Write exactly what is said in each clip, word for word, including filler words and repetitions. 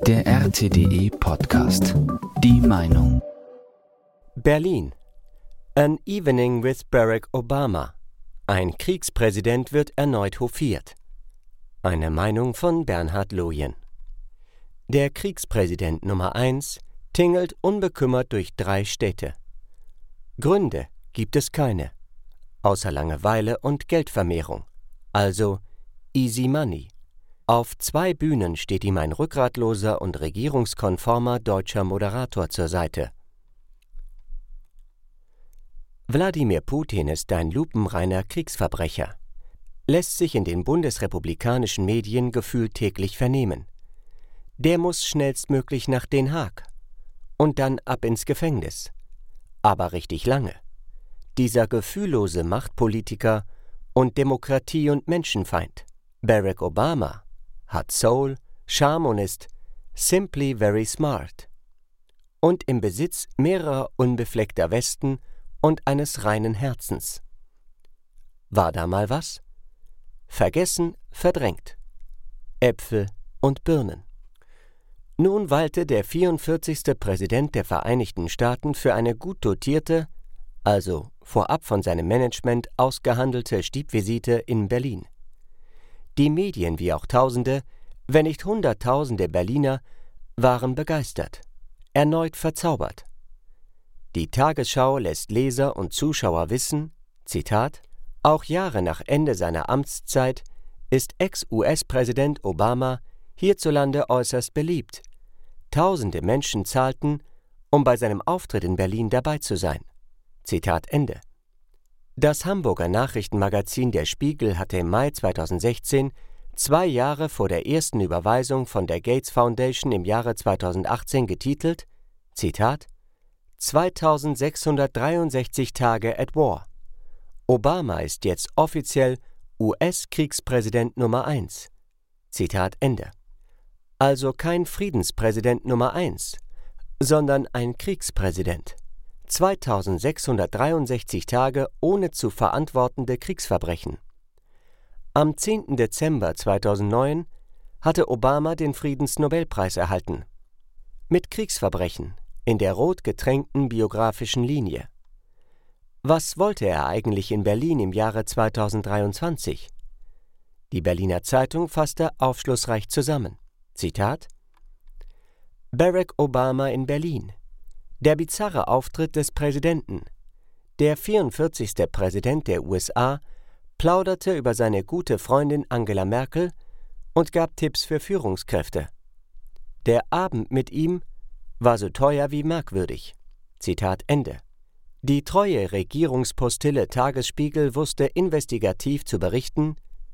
Der R T D E Podcast. Die Meinung. Berlin. An Evening with Barack Obama. Ein Kriegspräsident wird erneut hofiert. Eine Meinung von Bernhard Lojen. Der Kriegspräsident Nummer eins tingelt unbekümmert durch drei Städte. Gründe gibt es keine, außer Langeweile und Geldvermehrung, also Easy Money. Auf zwei Bühnen steht ihm ein rückgratloser und regierungskonformer deutscher Moderator zur Seite. Wladimir Putin ist ein lupenreiner Kriegsverbrecher, lässt sich in den bundesrepublikanischen Medien gefühlt täglich vernehmen. Der muss schnellstmöglich nach Den Haag und dann ab ins Gefängnis. Aber richtig lange. Dieser gefühllose Machtpolitiker und Demokratie- und Menschenfeind. Barack Obama hat Soul, Charme und ist simply very smart und im Besitz mehrerer unbefleckter Westen und eines reinen Herzens. War da mal was? Vergessen, verdrängt. Äpfel und Birnen. Nun weilte der vierundvierzigste Präsident der Vereinigten Staaten für eine gut dotierte, also vorab von seinem Management ausgehandelte Stippvisite in Berlin. Die Medien wie auch Tausende, wenn nicht Hunderttausende Berliner waren begeistert, erneut verzaubert. Die Tagesschau lässt Leser und Zuschauer wissen, Zitat, auch Jahre nach Ende seiner Amtszeit ist Ex-U S-Präsident Obama hierzulande äußerst beliebt. Tausende Menschen zahlten, um bei seinem Auftritt in Berlin dabei zu sein. Zitat Ende. Das Hamburger Nachrichtenmagazin Der Spiegel hatte im Mai zweitausendsechzehn, zwei Jahre vor der ersten Überweisung von der Gates Foundation im Jahre zweitausendachtzehn getitelt, Zitat, zweitausendsechshundertdreiundsechzig Tage at War. Obama ist jetzt offiziell U S-Kriegspräsident Nummer eins. Zitat Ende. Also kein Friedenspräsident Nummer eins, sondern ein Kriegspräsident. zweitausendsechshundertdreiundsechzig Tage ohne zu verantwortende Kriegsverbrechen. Am zehnten Dezember zweitausendneun hatte Obama den Friedensnobelpreis erhalten. Mit Kriegsverbrechen in der rot getränkten biografischen Linie. Was wollte er eigentlich in Berlin im Jahre zweitausenddreiundzwanzig? Die Berliner Zeitung fasste aufschlussreich zusammen. Zitat: Barack Obama in Berlin. Der bizarre Auftritt des Präsidenten. Der vierundvierzigste Präsident der U S A plauderte über seine gute Freundin Angela Merkel und gab Tipps für Führungskräfte. Der Abend mit ihm war so teuer wie merkwürdig. Zitat Ende. Die treue Regierungspostille Tagesspiegel wusste investigativ zu berichten,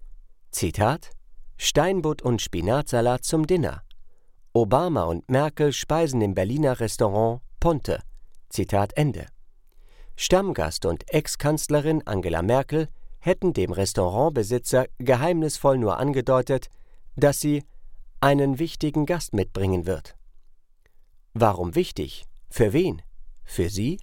Zitat, Steinbutt und Spinatsalat zum Dinner. Obama und Merkel speisen im Berliner Restaurant Ponte. Zitat Ende. Stammgast und Ex-Kanzlerin Angela Merkel hätten dem Restaurantbesitzer geheimnisvoll nur angedeutet, dass sie einen wichtigen Gast mitbringen wird. Warum wichtig? Für wen? Für sie?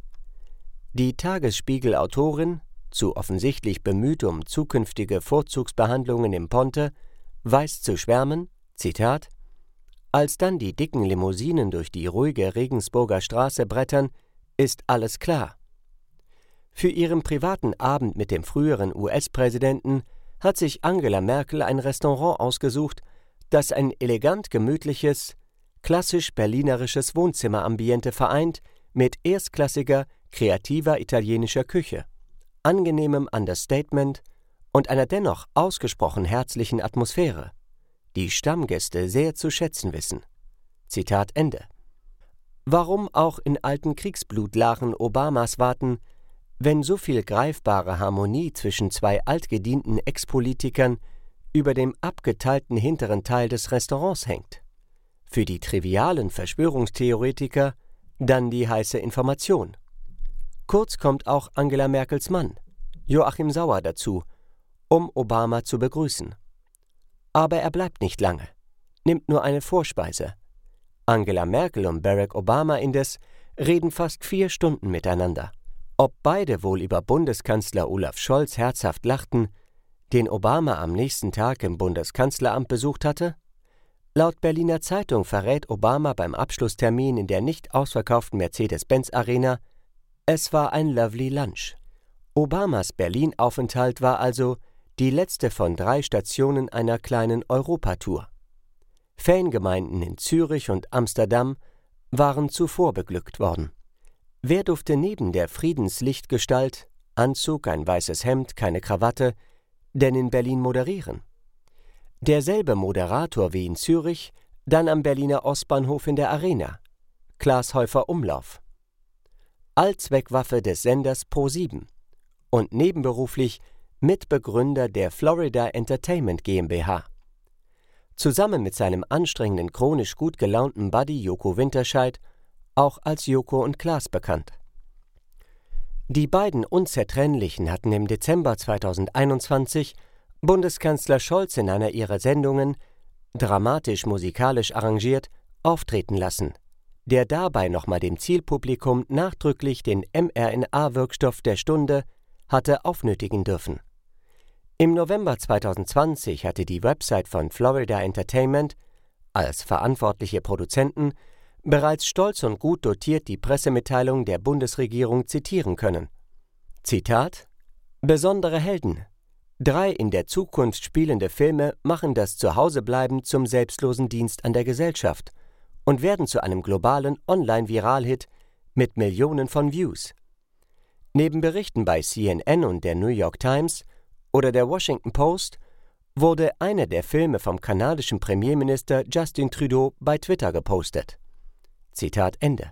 Die Tagesspiegel-Autorin, zu offensichtlich bemüht um zukünftige Vorzugsbehandlungen im Ponte, weiß zu schwärmen, Zitat, als dann die dicken Limousinen durch die ruhige Regensburger Straße brettern, ist alles klar. Für ihren privaten Abend mit dem früheren U S-Präsidenten hat sich Angela Merkel ein Restaurant ausgesucht, das ein elegant gemütliches, klassisch berlinerisches Wohnzimmerambiente vereint mit erstklassiger, kreativer italienischer Küche, angenehmem Understatement und einer dennoch ausgesprochen herzlichen Atmosphäre, die Stammgäste sehr zu schätzen wissen. Zitat Ende. Warum auch in alten Kriegsblutlachen Obamas warten, wenn so viel greifbare Harmonie zwischen zwei altgedienten Ex-Politikern über dem abgeteilten hinteren Teil des Restaurants hängt? Für die trivialen Verschwörungstheoretiker dann die heiße Information. Kurz kommt auch Angela Merkels Mann, Joachim Sauer, dazu, um Obama zu begrüßen. Aber er bleibt nicht lange, nimmt nur eine Vorspeise. Angela Merkel und Barack Obama indes reden fast vier Stunden miteinander. Ob beide wohl über Bundeskanzler Olaf Scholz herzhaft lachten, den Obama am nächsten Tag im Bundeskanzleramt besucht hatte? Laut Berliner Zeitung verrät Obama beim Abschlusstermin in der nicht ausverkauften Mercedes-Benz-Arena: Es war ein lovely lunch. Obamas Berlin-Aufenthalt war also die letzte von drei Stationen einer kleinen Europatour. Fangemeinden in Zürich und Amsterdam waren zuvor beglückt worden. Wer durfte neben der Friedenslichtgestalt, Anzug, ein weißes Hemd, keine Krawatte, denn in Berlin moderieren? Derselbe Moderator wie in Zürich, dann am Berliner Ostbahnhof in der Arena, Klaas Häufer Umlauf. Allzweckwaffe des Senders ProSieben und nebenberuflich Mitbegründer der Florida Entertainment GmbH. Zusammen mit seinem anstrengenden, chronisch gut gelaunten Buddy Joko Winterscheid, auch als Joko und Klaas bekannt. Die beiden Unzertrennlichen hatten im Dezember zweitausendeinundzwanzig Bundeskanzler Scholz in einer ihrer Sendungen, dramatisch-musikalisch arrangiert, auftreten lassen, der dabei nochmal dem Zielpublikum nachdrücklich den M R N A-Wirkstoff der Stunde hatte aufnötigen dürfen. Im November zweitausendzwanzig hatte die Website von Florida Entertainment als verantwortliche Produzenten bereits stolz und gut dotiert die Pressemitteilung der Bundesregierung zitieren können. Zitat: Besondere Helden. Drei in der Zukunft spielende Filme machen das Zuhausebleiben zum selbstlosen Dienst an der Gesellschaft und werden zu einem globalen Online-Viral-Hit mit Millionen von Views. Neben Berichten bei C N N und der New York Times oder der Washington Post wurde einer der Filme vom kanadischen Premierminister Justin Trudeau bei Twitter gepostet. Zitat Ende.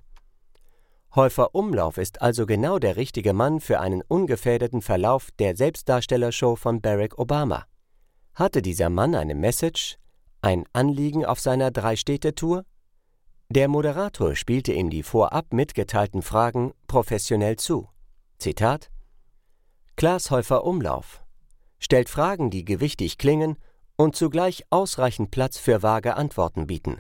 Häufer Umlauf ist also genau der richtige Mann für einen ungefährdeten Verlauf der Selbstdarstellershow von Barack Obama. Hatte dieser Mann eine Message, ein Anliegen auf seiner Drei-Städte-Tour? Der Moderator spielte ihm die vorab mitgeteilten Fragen professionell zu. Zitat: Klaas Häufer Umlauf stellt Fragen, die gewichtig klingen und zugleich ausreichend Platz für vage Antworten bieten.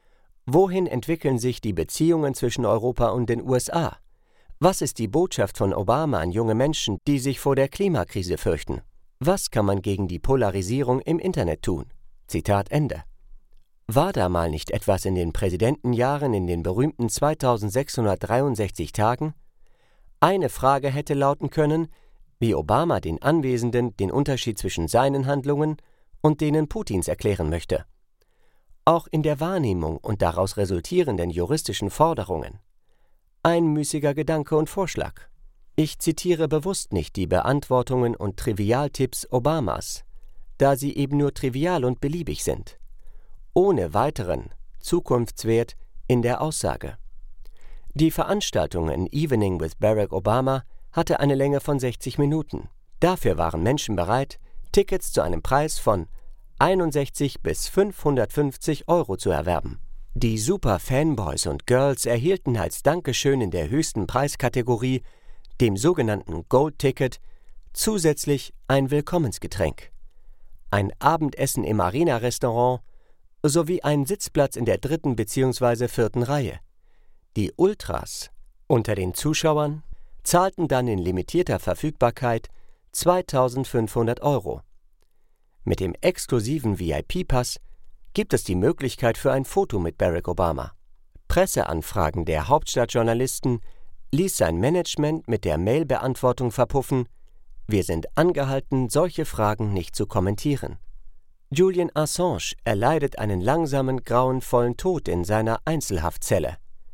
Wohin entwickeln sich die Beziehungen zwischen Europa und den U S A? Was ist die Botschaft von Obama an junge Menschen, die sich vor der Klimakrise fürchten? Was kann man gegen die Polarisierung im Internet tun? Zitat Ende. War da mal nicht etwas in den Präsidentenjahren in den berühmten zweitausendsechshundertdreiundsechzig Tagen? Eine Frage hätte lauten können, wie Obama den Anwesenden den Unterschied zwischen seinen Handlungen und denen Putins erklären möchte. Auch in der Wahrnehmung und daraus resultierenden juristischen Forderungen. Ein müßiger Gedanke und Vorschlag. Ich zitiere bewusst nicht die Beantwortungen und Trivialtipps Obamas, da sie eben nur trivial und beliebig sind. Ohne weiteren Zukunftswert in der Aussage. Die Veranstaltung An Evening with Barack Obama hatte eine Länge von sechzig Minuten. Dafür waren Menschen bereit, Tickets zu einem Preis von einundsechzig bis fünfhundertfünfzig Euro zu erwerben. Die Super-Fanboys und Girls erhielten als Dankeschön in der höchsten Preiskategorie, dem sogenannten Gold-Ticket, zusätzlich ein Willkommensgetränk, ein Abendessen im Arena-Restaurant sowie einen Sitzplatz in der dritten bzw. vierten Reihe. Die Ultras unter den Zuschauern zahlten dann in limitierter Verfügbarkeit zweitausendfünfhundert Euro. Mit dem exklusiven V I P-Pass gibt es die Möglichkeit für ein Foto mit Barack Obama. Presseanfragen der Hauptstadtjournalisten ließ sein Management mit der Mailbeantwortung verpuffen: Wir sind angehalten, solche Fragen nicht zu kommentieren. Julian Assange erleidet einen langsamen, grauenvollen Tod in seiner Einzelhaftzelle.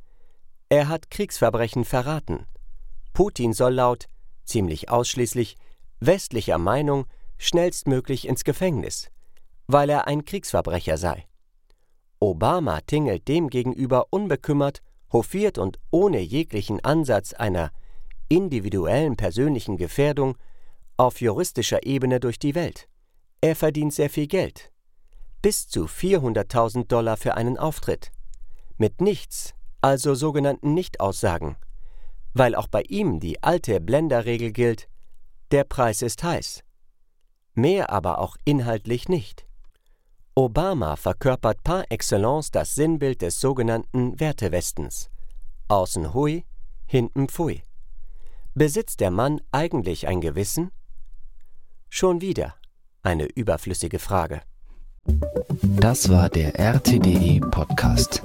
Er hat Kriegsverbrechen verraten. Putin soll laut, ziemlich ausschließlich, westlicher Meinung schnellstmöglich ins Gefängnis, weil er ein Kriegsverbrecher sei. Obama tingelt demgegenüber unbekümmert, hofiert und ohne jeglichen Ansatz einer individuellen persönlichen Gefährdung auf juristischer Ebene durch die Welt. Er verdient sehr viel Geld, bis zu vierhunderttausend Dollar für einen Auftritt, mit nichts, also sogenannten Nichtaussagen, weil auch bei ihm die alte Blender-Regel gilt: Der Preis ist heiß. Mehr aber auch inhaltlich nicht. Obama verkörpert par excellence das Sinnbild des sogenannten Wertewestens. Außen hui, hinten pfui. Besitzt der Mann eigentlich ein Gewissen? Schon wieder eine überflüssige Frage. Das war der R T D E Podcast.